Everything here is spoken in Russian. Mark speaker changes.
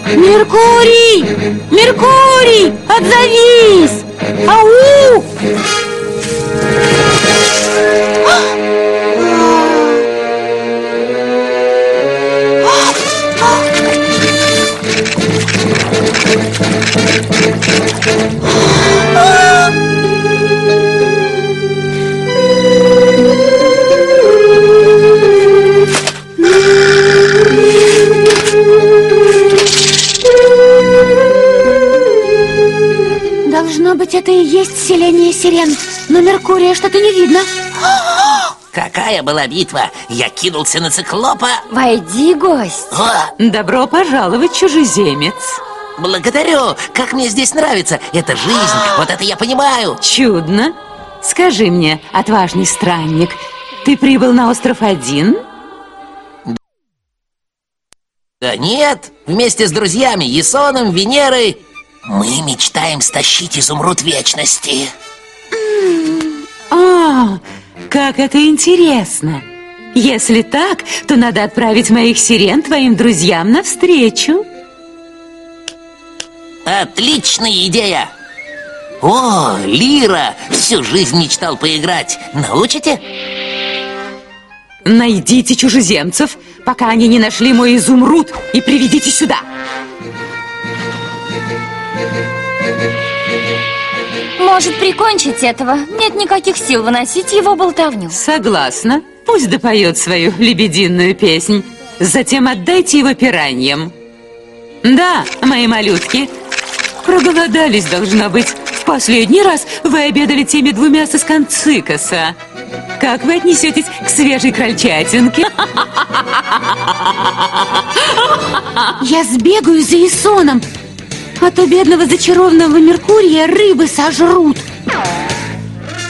Speaker 1: Меркурий! Меркурий! Отзовись! Ау! Должно быть, это и есть селение сирен. Но Меркурия что-то не видно.
Speaker 2: Какая была битва! Я кинулся на циклопа.
Speaker 3: Войди, гость.
Speaker 4: Добро пожаловать, чужеземец.
Speaker 2: Благодарю! Как мне здесь нравится! Это жизнь, вот это я понимаю!
Speaker 4: Чудно. Скажи мне, отважный странник, ты прибыл на остров один?
Speaker 2: Да нет, вместе с друзьями Ясоном, Венерой. Мы мечтаем стащить изумруд вечности.
Speaker 4: Как это интересно! Если так, то надо отправить моих сирен твоим друзьям навстречу.
Speaker 2: Отличная идея! О, лира! Всю жизнь мечтал поиграть. Научите?
Speaker 4: Найдите чужеземцев, пока они не нашли мой изумруд, и приведите сюда.
Speaker 3: Может, прикончить этого? Нет никаких сил выносить его болтовню.
Speaker 4: Согласна. Пусть допоет свою лебединую песнь. Затем отдайте его пираньям. Да, мои малютки, проголодались, должно быть. В последний раз вы обедали теми двумя сосками цикоса. Как вы отнесетесь к свежей крольчатинке?
Speaker 1: Я сбегаю за Ясоном, а то бедного зачарованного Меркурия рыбы сожрут.